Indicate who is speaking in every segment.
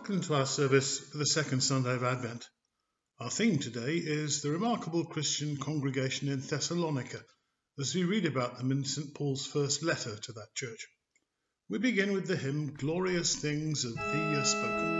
Speaker 1: Welcome to our service for the second Sunday of Advent. Our theme today is the remarkable Christian congregation in Thessalonica, as we read about them in St. Paul's first letter to that church. We begin with the hymn, Glorious Things of Thee Are Spoken.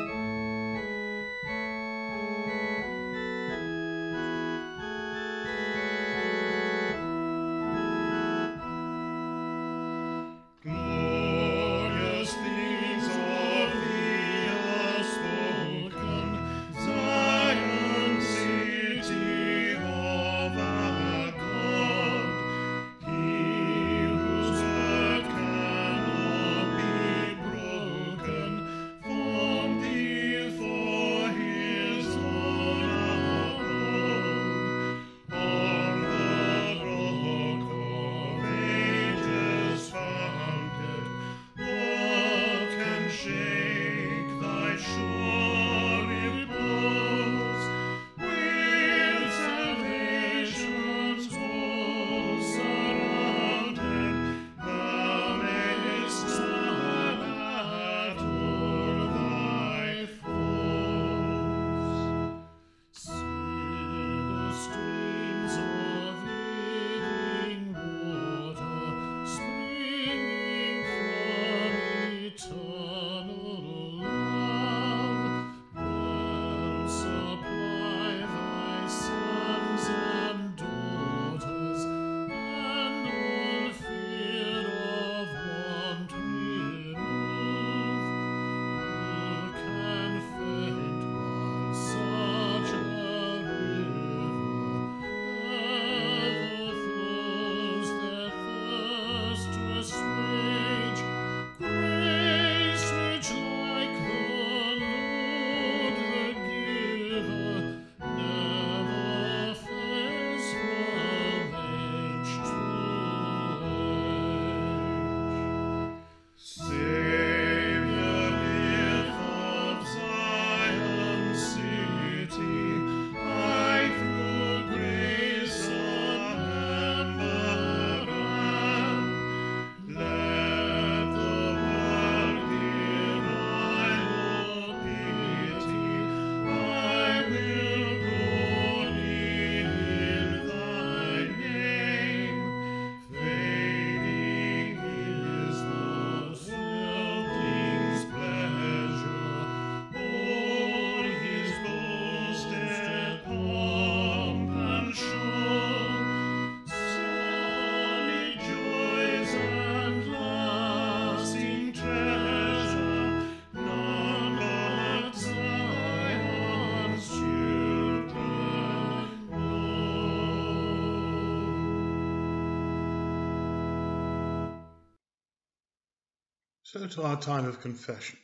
Speaker 1: So to our time of confession.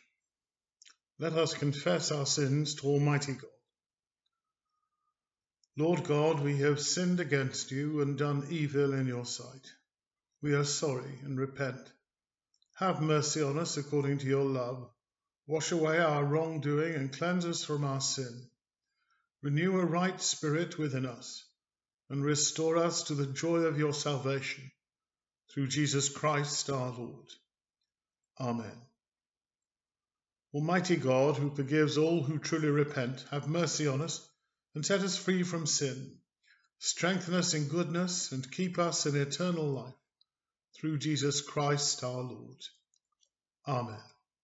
Speaker 1: Let us confess our sins to Almighty God. Lord God, we have sinned against you and done evil in your sight. We are sorry and repent. Have mercy on us according to your love. Wash away our wrongdoing and cleanse us from our sin. Renew a right spirit within us and restore us to the joy of your salvation. Through Jesus Christ our Lord. Amen. Almighty God, who forgives all who truly repent, have mercy on us and set us free from sin. Strengthen us in goodness and keep us in eternal life. Through Jesus Christ our Lord. Amen.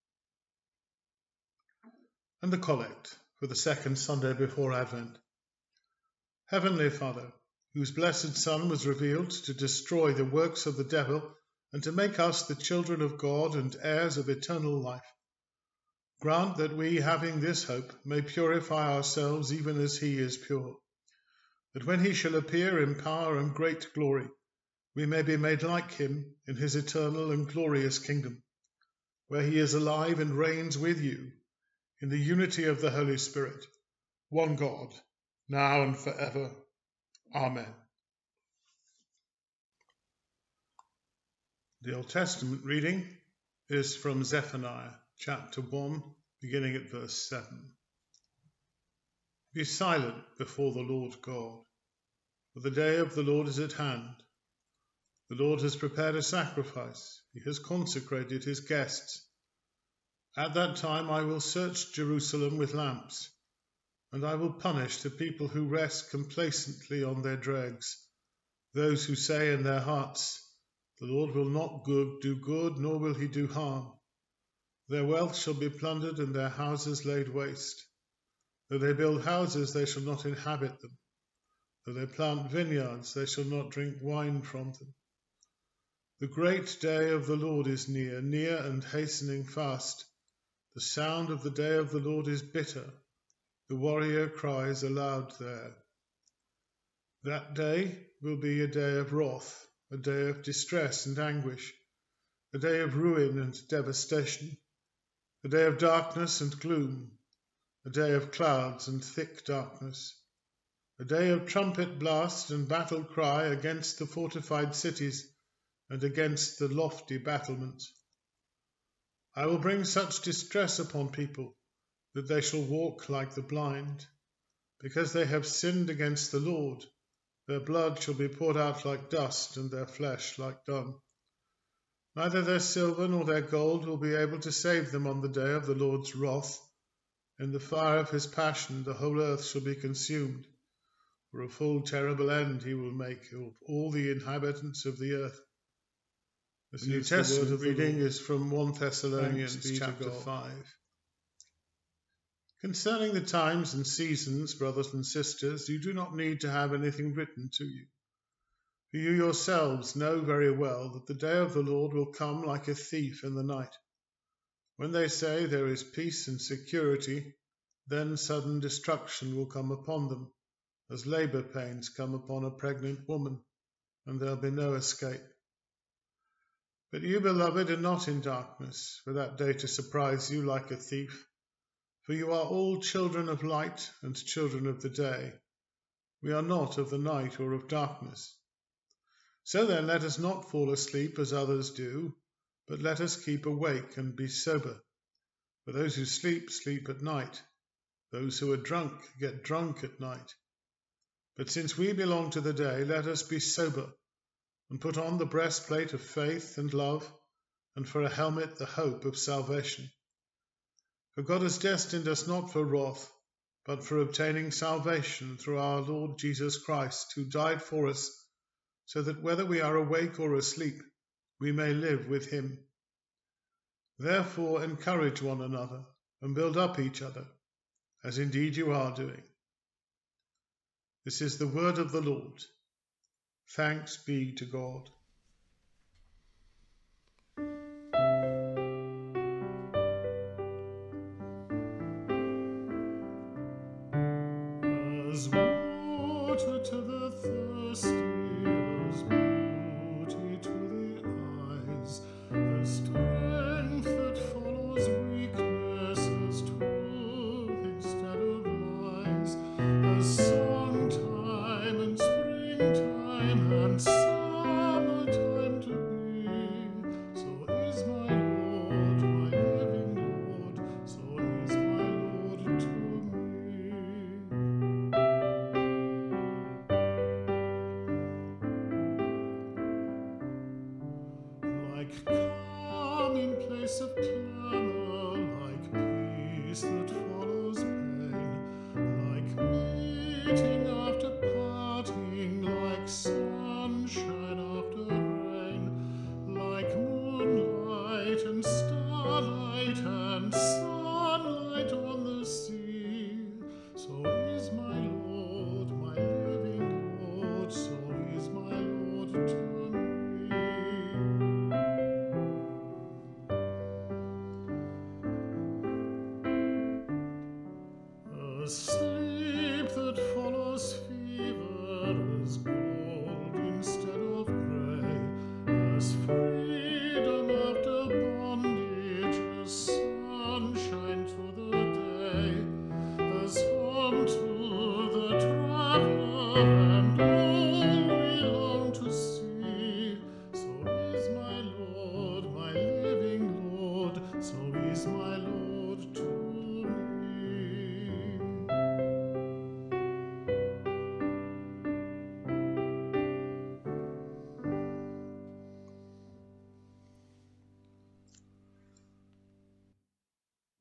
Speaker 1: And the Collect for the second Sunday before Advent. Heavenly Father, whose blessed Son was revealed to destroy the works of the devil and to make us the children of God and heirs of eternal life, grant that we, having this hope, may purify ourselves even as he is pure, that when he shall appear in power and great glory, we may be made like him in his eternal and glorious kingdom, where he is alive and reigns with you in the unity of the Holy Spirit, one God, now and forever. Amen. The Old Testament reading is from Zephaniah chapter 1, beginning at verse 7. Be silent before the Lord God, for the day of the Lord is at hand. The Lord has prepared a sacrifice. He has consecrated his guests. At that time I will search Jerusalem with lamps, and I will punish the people who rest complacently on their dregs, those who say in their hearts, the Lord will not do good, nor will he do harm. Their wealth shall be plundered and their houses laid waste. Though they build houses, they shall not inhabit them. Though they plant vineyards, they shall not drink wine from them. The great day of the Lord is near, near and hastening fast. The sound of the day of the Lord is bitter. The warrior cries aloud there. That day will be a day of wrath, a day of distress and anguish, a day of ruin and devastation, a day of darkness and gloom, a day of clouds and thick darkness, a day of trumpet blast and battle cry against the fortified cities and against the lofty battlements. I will bring such distress upon people that they shall walk like the blind. Because they have sinned against the Lord, their blood shall be poured out like dust and their flesh like dung. Neither their silver nor their gold will be able to save them on the day of the Lord's wrath. In the fire of his passion the whole earth shall be consumed. For a full terrible end he will make of all the inhabitants of the earth. The New Testament reading is from 1 Thessalonians chapter 5. Concerning the times and seasons, brothers and sisters, you do not need to have anything written to you. For you yourselves know very well that the day of the Lord will come like a thief in the night. When they say there is peace and security, then sudden destruction will come upon them, as labor pains come upon a pregnant woman, and there'll be no escape. But you, beloved, are not in darkness, for that day to surprise you like a thief. For you are all children of light and children of the day. We are not of the night or of darkness. So then let us not fall asleep as others do, but let us keep awake and be sober. For those who sleep, sleep at night. Those who are drunk get drunk at night. But since we belong to the day, let us be sober, and put on the breastplate of faith and love, and for a helmet the hope of salvation. For God has destined us not for wrath, but for obtaining salvation through our Lord Jesus Christ, who died for us, so that whether we are awake or asleep, we may live with him. Therefore encourage one another and build up each other, as indeed you are doing. This is the word of the Lord. Thanks be to God.
Speaker 2: As water to the thirsty, as beauty to the eyes, as strength that follows weakness, as truth instead of lies, as summertime and springtime and summertime to be, so is my Lord, my living Lord, so is my Lord to me. Like calm in place of clamor, like peace that follows pain, like meeting after parting, like sunshine after rain, like moonlight and starlight and sunlight on the sea. So is my Lord, my living Lord, so is my Lord to me. A sleep that follows fever, as gold instead of grey, as freedom after bondage, as sunshine to the day, as home to the traveler and all we long to see. So is my Lord, my living Lord, so is my Lord to me.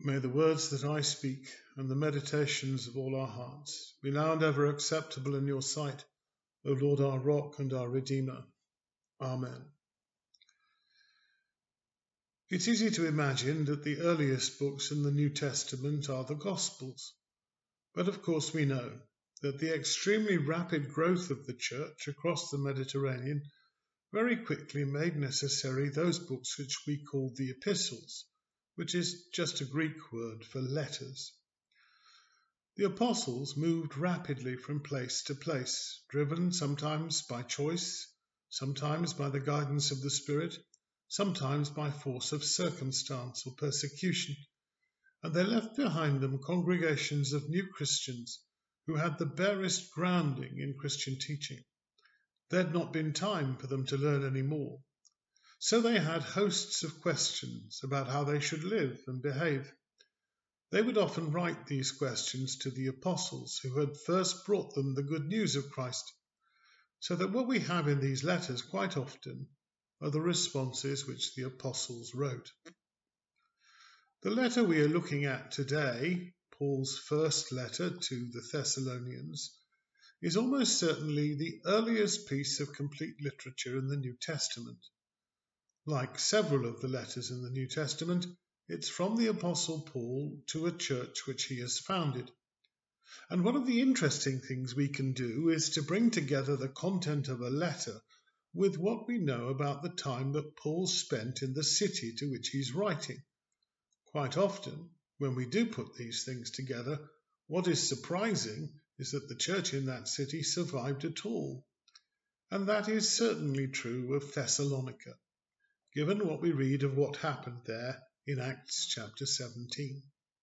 Speaker 1: May the words that I speak and the meditations of all our hearts be now and ever acceptable in your sight, O Lord, our rock and our Redeemer. Amen. It's easy to imagine that the earliest books in the New Testament are the Gospels, but of course we know that the extremely rapid growth of the Church across the Mediterranean very quickly made necessary those books which we call the Epistles, which is just a Greek word for letters. The apostles moved rapidly from place to place, driven sometimes by choice, sometimes by the guidance of the Spirit, sometimes by force of circumstance or persecution, and they left behind them congregations of new Christians who had the barest grounding in Christian teaching. There had not been time for them to learn any more. So they had hosts of questions about how they should live and behave. They would often write these questions to the apostles who had first brought them the good news of Christ, so that what we have in these letters quite often are the responses which the apostles wrote. The letter we are looking at today, Paul's first letter to the Thessalonians, is almost certainly the earliest piece of complete literature in the New Testament. Like several of the letters in the New Testament, it's from the Apostle Paul to a church which he has founded. And one of the interesting things we can do is to bring together the content of a letter with what we know about the time that Paul spent in the city to which he's writing. Quite often, when we do put these things together, what is surprising is that the church in that city survived at all. And that is certainly true of Thessalonica, given what we read of what happened there in Acts chapter 17.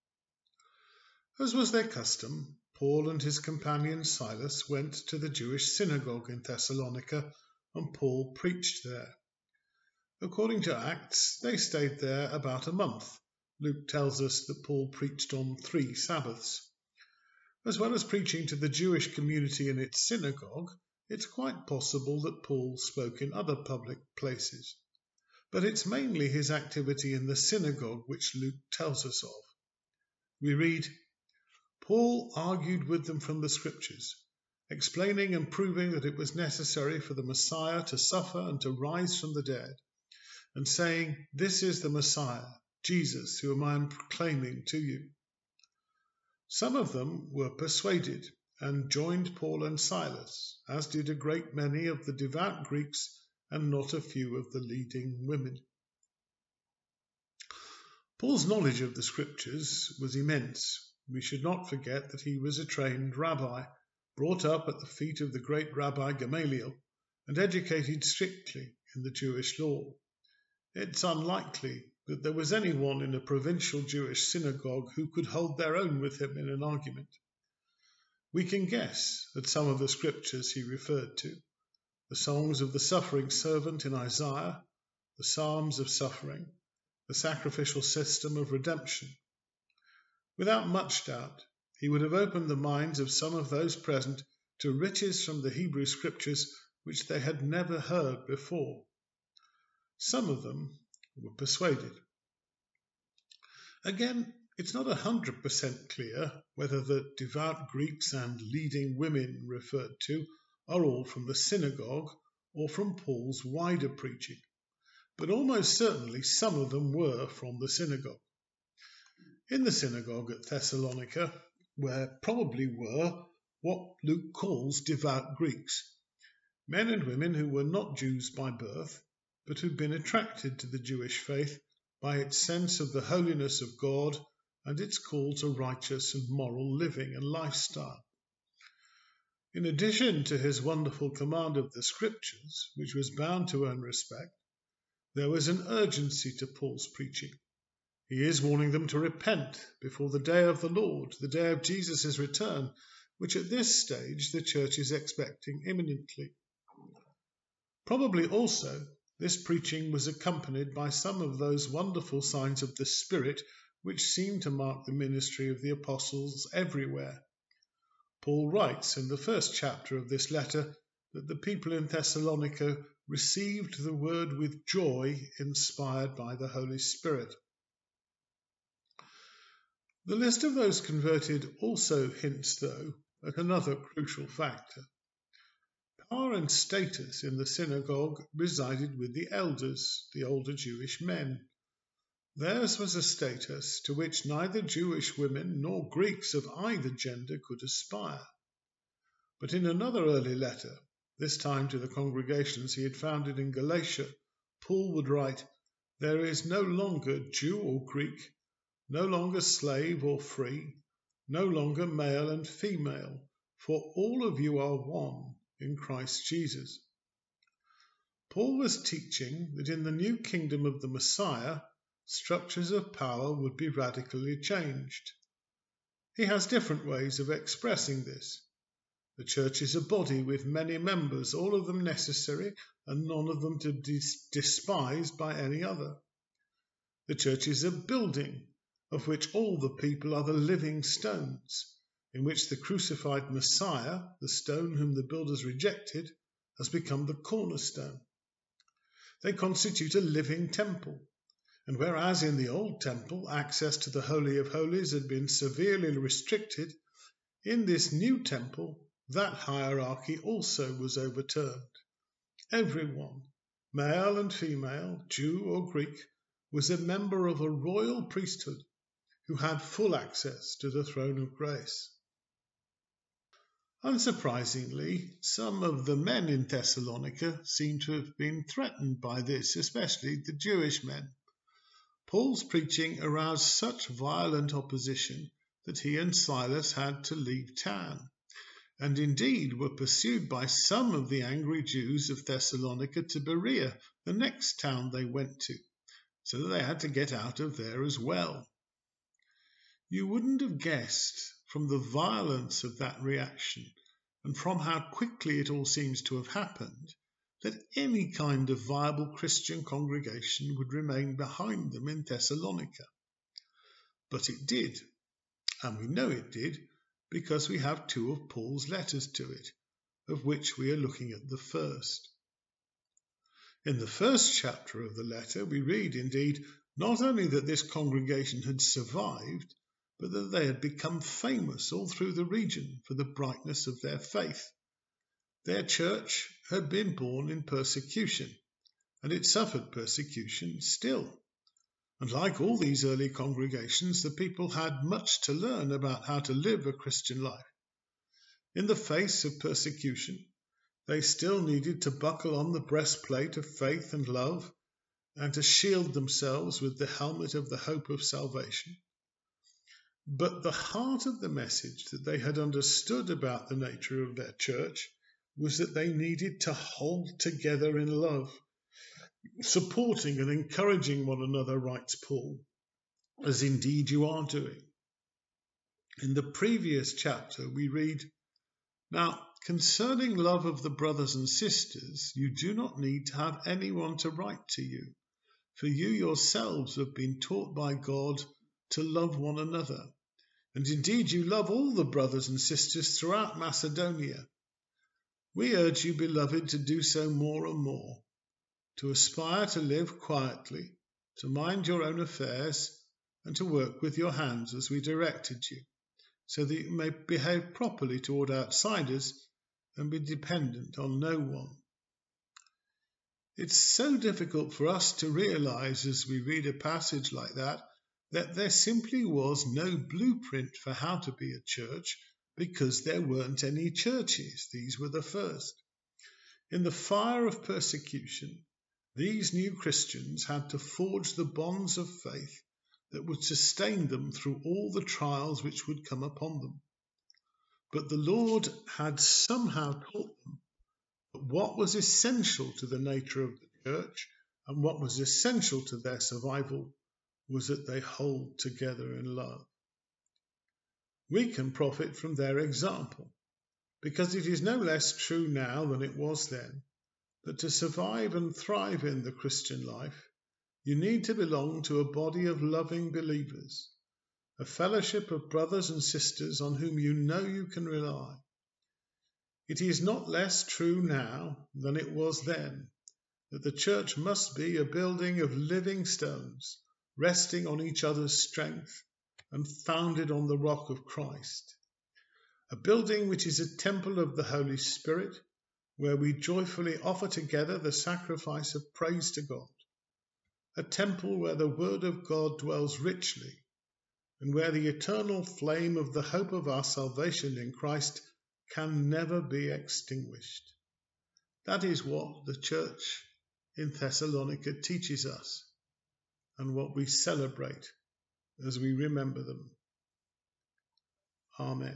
Speaker 1: As was their custom, Paul and his companion Silas went to the Jewish synagogue in Thessalonica, and Paul preached there. According to Acts, they stayed there about a month. Luke tells us that Paul preached on 3 Sabbaths. As well as preaching to the Jewish community in its synagogue, it's quite possible that Paul spoke in other public places. But it's mainly his activity in the synagogue which Luke tells us of. We read, Paul argued with them from the Scriptures, explaining and proving that it was necessary for the Messiah to suffer and to rise from the dead, and saying, This is the Messiah, Jesus, whom I am proclaiming to you. Some of them were persuaded and joined Paul and Silas, as did a great many of the devout Greeks and not a few of the leading women. Paul's knowledge of the Scriptures was immense. We should not forget that he was a trained rabbi, brought up at the feet of the great Rabbi Gamaliel, and educated strictly in the Jewish law. It's unlikely that there was anyone in a provincial Jewish synagogue who could hold their own with him in an argument. We can guess at some of the Scriptures he referred to. The songs of the suffering servant in Isaiah, the Psalms of suffering, the sacrificial system of redemption. Without much doubt, he would have opened the minds of some of those present to riches from the Hebrew Scriptures which they had never heard before. Some of them were persuaded. Again, it's not 100% clear whether the devout Greeks and leading women referred to are all from the synagogue or from Paul's wider preaching, but almost certainly some of them were from the synagogue. In the synagogue at Thessalonica, where probably were what Luke calls devout Greeks, men and women who were not Jews by birth, but who'd been attracted to the Jewish faith by its sense of the holiness of God and its call to righteous and moral living and lifestyle. In addition to his wonderful command of the Scriptures, which was bound to earn respect, there was an urgency to Paul's preaching. He is warning them to repent before the day of the Lord, the day of Jesus' return, which at this stage the church is expecting imminently. Probably also, this preaching was accompanied by some of those wonderful signs of the Spirit which seem to mark the ministry of the apostles everywhere. Paul writes in the first chapter of this letter that the people in Thessalonica received the word with joy inspired by the Holy Spirit. The list of those converted also hints, though, at another crucial factor. Power and status in the synagogue resided with the elders, the older Jewish men. Theirs was a status to which neither Jewish women nor Greeks of either gender could aspire. But in another early letter, this time to the congregations he had founded in Galatia, Paul would write, "There is no longer Jew or Greek, no longer slave or free, no longer male and female, for all of you are one in Christ Jesus." Paul was teaching that in the new kingdom of the Messiah, structures of power would be radically changed. He has different ways of expressing this. The church is a body with many members, all of them necessary and none of them to be despised by any other. The church is a building of which all the people are the living stones, in which the crucified Messiah, the stone whom the builders rejected, has become the cornerstone. They constitute a living temple, and whereas in the old temple access to the Holy of Holies had been severely restricted, in this new temple that hierarchy also was overturned. Everyone, male and female, Jew or Greek, was a member of a royal priesthood who had full access to the throne of grace. Unsurprisingly, some of the men in Thessalonica seem to have been threatened by this, especially the Jewish men. Paul's preaching aroused such violent opposition that he and Silas had to leave town, and indeed were pursued by some of the angry Jews of Thessalonica to Berea, the next town they went to, so that they had to get out of there as well. You wouldn't have guessed from the violence of that reaction and from how quickly it all seems to have happened that any kind of viable Christian congregation would remain behind them in Thessalonica. But it did, and we know it did because we have two of Paul's letters to it, of which we are looking at the first. In the first chapter of the letter, we read, indeed, not only that this congregation had survived, but that they had become famous all through the region for the brightness of their faith. Their church had been born in persecution, and it suffered persecution still. And like all these early congregations, the people had much to learn about how to live a Christian life. In the face of persecution, they still needed to buckle on the breastplate of faith and love, and to shield themselves with the helmet of the hope of salvation. But the heart of the message that they had understood about the nature of their church was that they needed to hold together in love, supporting and encouraging one another, writes Paul, as indeed you are doing. In the previous chapter we read, "Now, concerning love of the brothers and sisters, you do not need to have anyone to write to you, for you yourselves have been taught by God to love one another. And indeed you love all the brothers and sisters throughout Macedonia. We urge you, beloved, to do so more and more, to aspire to live quietly, to mind your own affairs, and to work with your hands as we directed you, so that you may behave properly toward outsiders and be dependent on no one." It's so difficult for us to realize as we read a passage like that there simply was no blueprint for how to be a church because there weren't any churches. These were the first. In the fire of persecution, these new Christians had to forge the bonds of faith that would sustain them through all the trials which would come upon them. But the Lord had somehow taught them that what was essential to the nature of the church and what was essential to their survival was that they hold together in love. We can profit from their example, because it is no less true now than it was then, that to survive and thrive in the Christian life, you need to belong to a body of loving believers, a fellowship of brothers and sisters on whom you know you can rely. It is not less true now than it was then, that the church must be a building of living stones, resting on each other's strength and founded on the rock of Christ, a building which is a temple of the Holy Spirit, where we joyfully offer together the sacrifice of praise to God, a temple where the Word of God dwells richly, and where the eternal flame of the hope of our salvation in Christ can never be extinguished. That is what the church in Thessalonica teaches us, and what we celebrate as we remember them. Amen.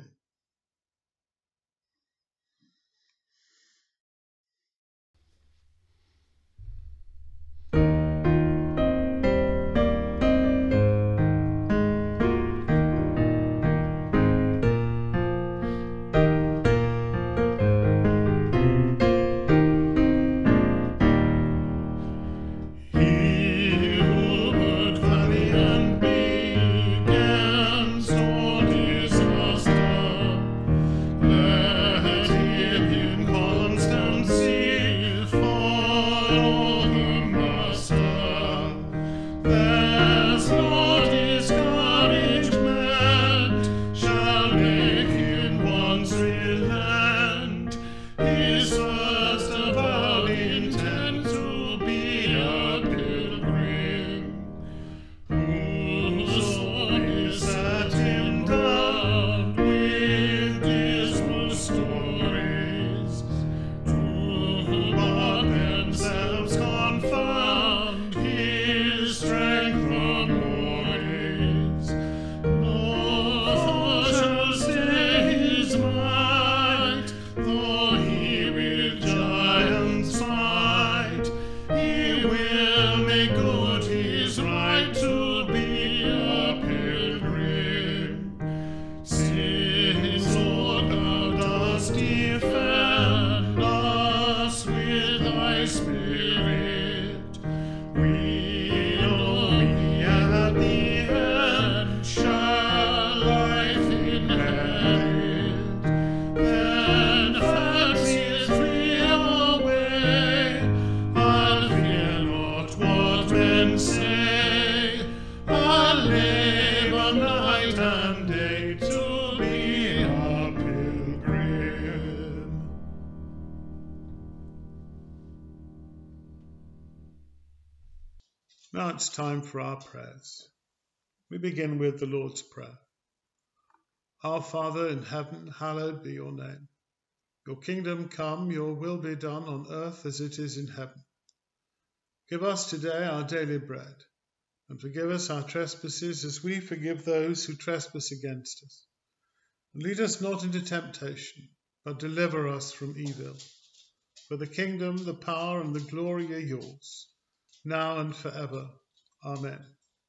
Speaker 1: Now it's time for our prayers. We begin with the Lord's Prayer. Our Father in heaven, hallowed be your name. Your kingdom come, your will be done on earth as it is in heaven. Give us today our daily bread, and forgive us our trespasses as we forgive those who trespass against us. And lead us not into temptation, but deliver us from evil. For the kingdom, the power, and the glory are yours, now and forever. Amen.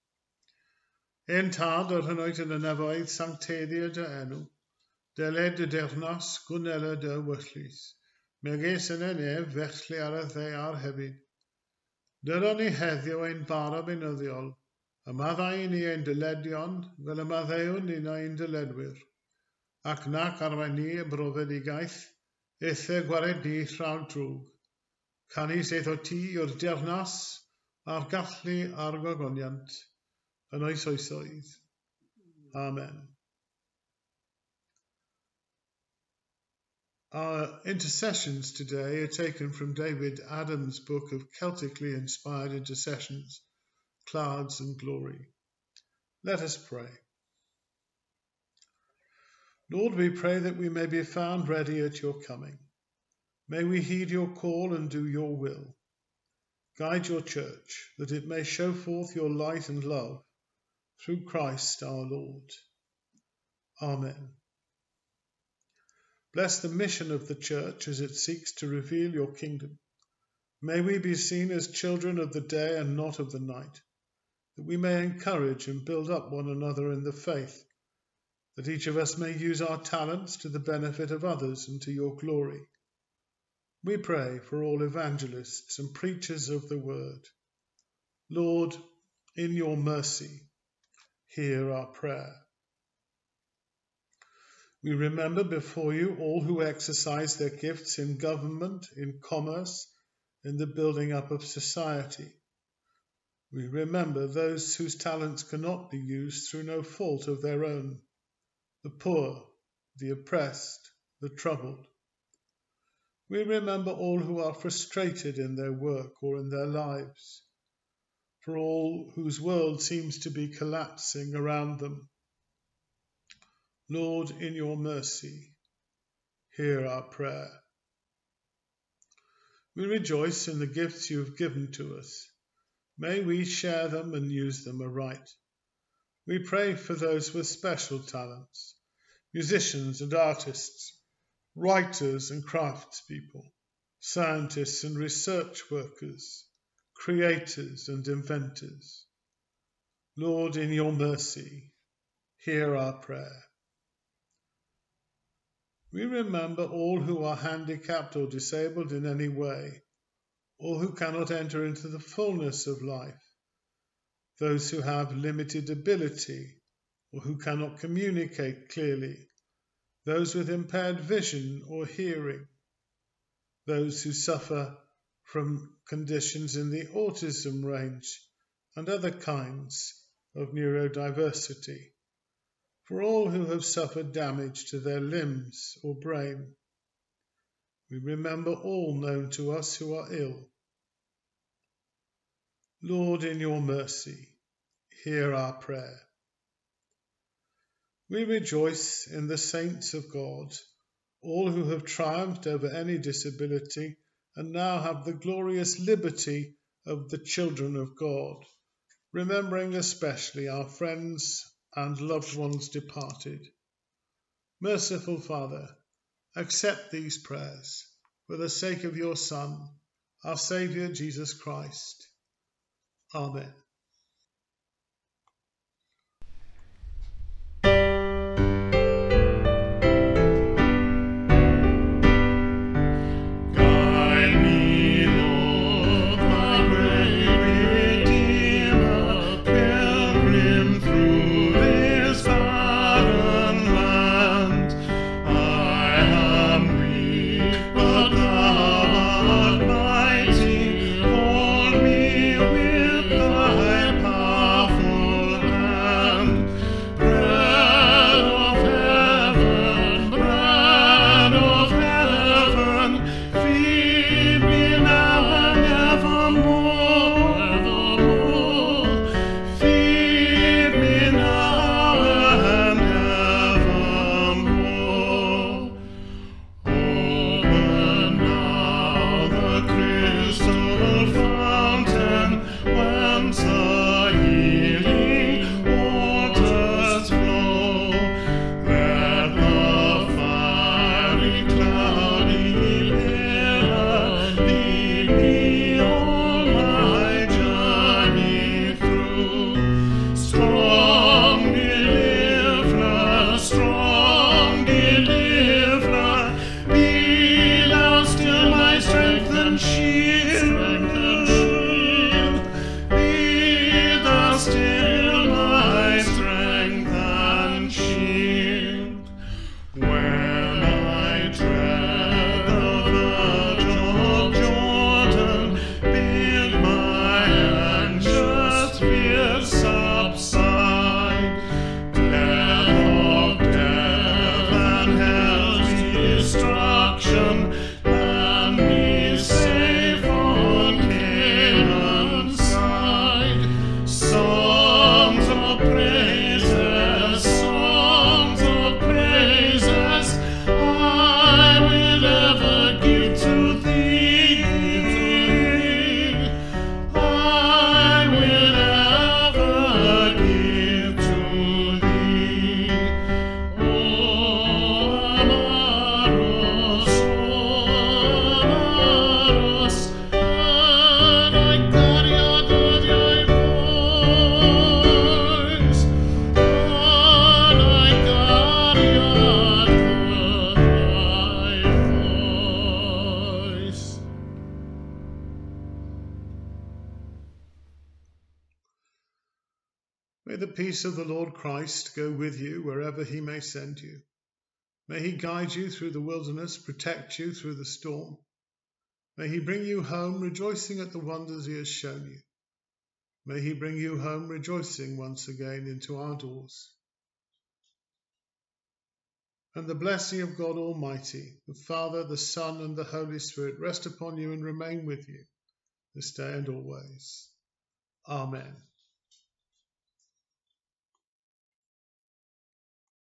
Speaker 1: Ein tad o'r hynwyd yn y nefoedd sancteddiad dy enw, deled dy defnos gwnela dy wyllus, megis yn y nef felly ar y ddeiar hefyd. Dyron ni heddiw ein bara benyddiol, a maddau ni ein dyledion fel y maddew'n un ein dyledwyr, ac nac arwain ni y brofedigaeth, eitha gwared ni llaw drwg. Canis eith o ti o'r defnos a'r gallu a'r gogoniant, yn oes oesoedd. Amen. Our intercessions today are taken from David Adams' book of Celtically inspired intercessions, Clouds and Glory. Let us pray. Lord, we pray that we may be found ready at your coming. May we heed your call and do your will. Guide your church, that it may show forth your light and love, through Christ our Lord. Amen. Bless the mission of the church as it seeks to reveal your kingdom. May we be seen as children of the day and not of the night, that we may encourage and build up one another in the faith, that each of us may use our talents to the benefit of others and to your glory. We pray for all evangelists and preachers of the word. Lord, in your mercy, hear our prayer. We remember before you all who exercise their gifts in government, in commerce, in the building up of society. We remember those whose talents cannot be used through no fault of their own, the poor, the oppressed, the troubled. We remember all who are frustrated in their work or in their lives, for all whose world seems to be collapsing around them. Lord, in your mercy, hear our prayer. We rejoice in the gifts you have given to us. May we share them and use them aright. We pray for those with special talents, musicians and artists, writers and craftspeople, scientists and research workers, creators and inventors. Lord, in your mercy, hear our prayer. We remember all who are handicapped or disabled in any way, all who cannot enter into the fullness of life, those who have limited ability or who cannot communicate clearly, those with impaired vision or hearing, those who suffer from conditions in the autism range and other kinds of neurodiversity, for all who have suffered damage to their limbs or brain. We remember all known to us who are ill. Lord, in your mercy, hear our prayer. We rejoice in the saints of God, all who have triumphed over any disability and now have the glorious liberty of the children of God, remembering especially our friends and loved ones departed. Merciful Father, accept these prayers for the sake of your Son, our Saviour Jesus Christ. Amen. May the peace of the Lord Christ go with you wherever he may send you. May he guide you through the wilderness, protect you through the storm. May he bring you home rejoicing at the wonders he has shown you. May he bring you home rejoicing once again into our doors. And the blessing of God Almighty, the Father, the Son, and the Holy Spirit rest upon you and remain with you this day and always. Amen.